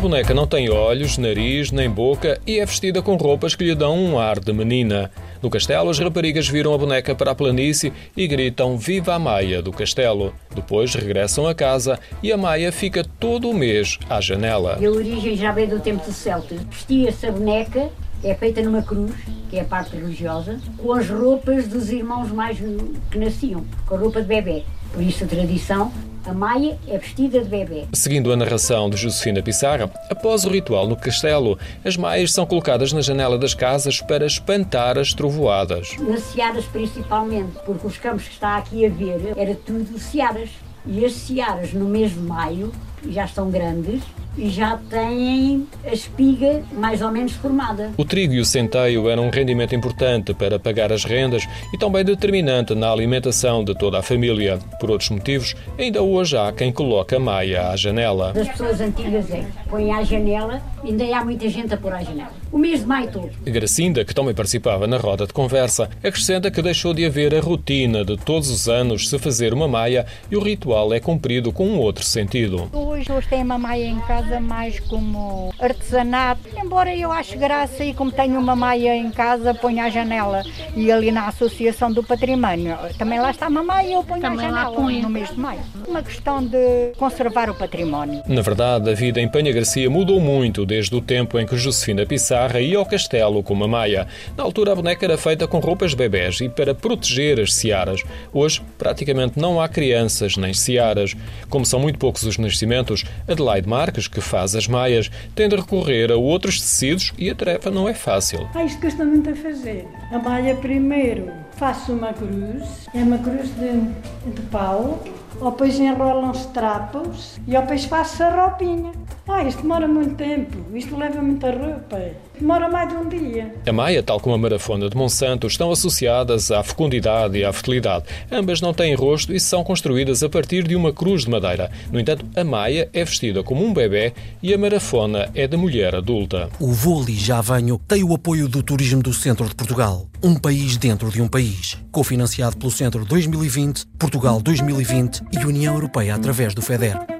boneca não tem olhos, nariz nem boca e é vestida com roupas que lhe dão um ar de menina. No castelo, as raparigas viram a boneca para a planície e gritam "Viva a Maia" do castelo. Depois regressam a casa e a Maia fica todo o mês à janela. A origem já veio do tempo dos celtas. Vestia-se a boneca, é feita numa cruz, que é a parte religiosa, com as roupas dos irmãos mais que nasciam, com a roupa de bebê. Por isso a tradição, a Maia é vestida de bebê. Seguindo a narração de Josefina Pissarra, após o ritual no castelo, as maias são colocadas na janela das casas para espantar as trovoadas. Nas searas principalmente, porque os campos que está aqui a ver, era tudo searas. E as searas no mês de maio já estão grandes e já têm a espiga mais ou menos formada. O trigo e o centeio eram um rendimento importante para pagar as rendas e também determinante na alimentação de toda a família. Por outros motivos, ainda hoje há quem coloca a Maia à janela. Das pessoas antigas põem à janela, ainda há muita gente a pôr à janela. O mês de maio todo. Gracinda, que também participava na roda de conversa, acrescenta que deixou de haver a rotina de todos os anos se fazer uma maia e o ritual é cumprido com um outro sentido. Hoje tem uma maia em casa mais como artesanato, embora eu ache graça e como tenho uma maia em casa ponho à janela e ali na Associação do Património também lá está uma maia e eu ponho à janela no mês de maio. Uma questão de conservar o património. Na verdade, a vida em Penha Garcia mudou muito desde o tempo em que Josefina Pissarra ia ao castelo com uma maia. Na altura a boneca era feita com roupas de bebés e para proteger as searas. Hoje praticamente não há crianças nem searas. Como são muito poucos os nascimentos, Adelaide Marques, que faz as maias, tem de recorrer a outros tecidos e a tarefa não é fácil. Isto custa muito a fazer. A malha primeiro faço uma cruz, é uma cruz de pau, depois enrolam-se trapos e depois faço a roupinha. Isto demora muito tempo, isto leva muita roupa, demora mais de um dia. A maia, tal como a marafona de Monsanto, estão associadas à fecundidade e à fertilidade. Ambas não têm rosto e são construídas a partir de uma cruz de madeira. No entanto, a maia é vestida como um bebé e a marafona é de mulher adulta. O Vou Ali Já Venho tem o apoio do Turismo do Centro de Portugal. Um país dentro de um país. Cofinanciado pelo Centro 2020, Portugal 2020 e União Europeia através do FEDER.